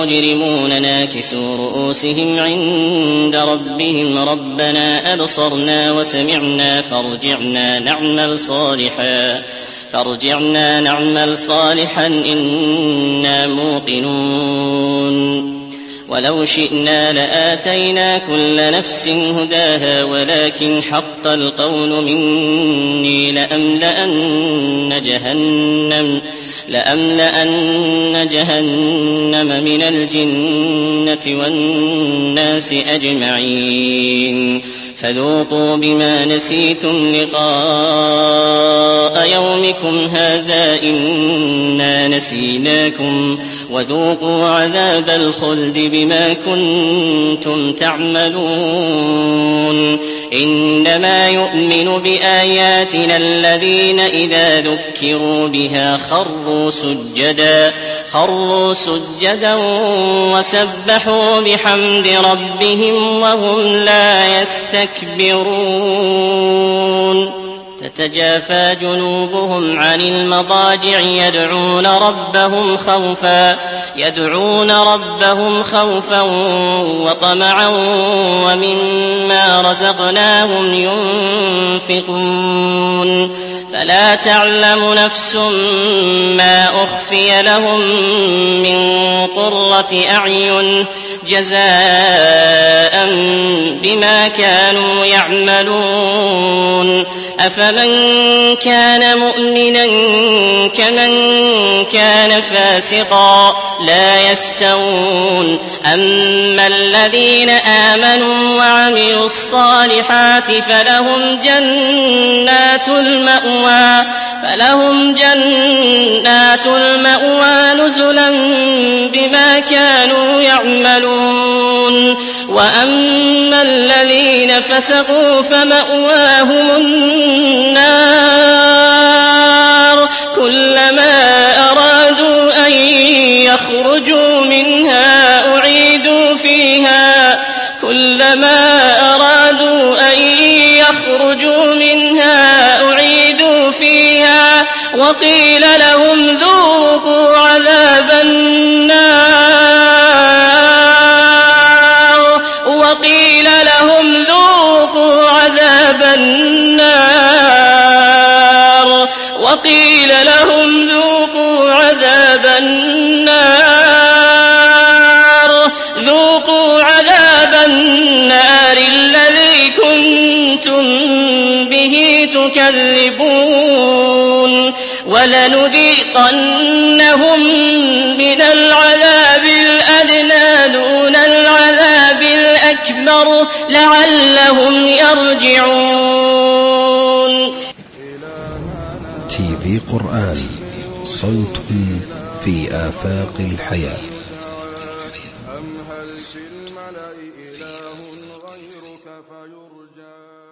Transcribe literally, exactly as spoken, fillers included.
المجرمون ناكسوا رؤوسهم عند ربهم ربنا أبصرنا وسمعنا فارجعنا نعمل صالحا فارجعنا نعمل صالحا إنا موقنون ولو شئنا لآتينا كل نفس هداها ولكن حق القول مني لأملأن جهنم لأملأن جهنم من الجنة والناس أجمعين فذوقوا بما نسيتم لقاء يومكم هذا إنا نسيناكم وذوقوا عذاب الخلد بما كنتم تعملون إنما يؤمن بآياتنا الذين إذا ذكروا بها خروا سجدا خروا سجدا وسبحوا بحمد ربهم وهم لا يستكبرون تتجافى جنوبهم عن المضاجع يدعون ربهم خوفا يدعون ربهم خوفا وطمعا ومما رزقناهم ينفقون فلا تعلم نفس ما أخفي لهم من قرة أعين جزاء بما كانوا يعملون أفمن كان مؤمنا كمن كان فاسقا لا يستوون أما الذين آمنوا وعملوا الصالحات فلهم جنات المأوى فلهم جنات المأوى نزلا بما كانوا يعملون وأما الذين فسقوا فمأواهم النار كلما أرادوا أن يخرجوا منها أعيدوا فيها كلما أرادوا أن يخرجوا منها أعيدوا فيها وقيل لهم ذوقوا عذاب النار وقيل لهم ذوقوا عذاب النار وقيل لهم ذوقوا عذاب النار ذوقوا عذاب النار الذي كنتم به تكذبون ولنذيقنهم من العذاب الأدنى دون العذاب الأكبر لعلهم يرجعون. تي في قرآن صوت في آفاق الحياة. أم هل في الملأ إله غيرك فيرجى